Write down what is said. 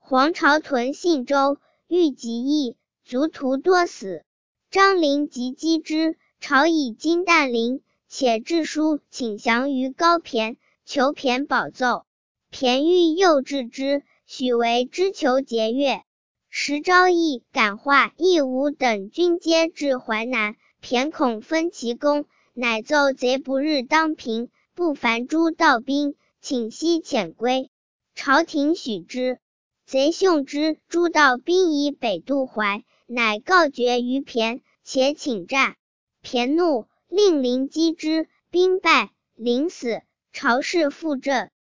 黄巢屯信州，欲及邑，卒徒多死。张陵即击之，朝以金弹陵，且致书请降于高骈，求骈保奏。骈欲诱致之，许为之求节钺。时昭义、感化、义武等军皆至淮南，骈恐分其功，乃奏贼不日当平，不烦诸道兵，请息遣归。朝廷许之。贼嗅之，诸道兵以北渡淮，乃告决于骈，且请战。骈怒，令陵击之，兵败，陵死。朝士复振。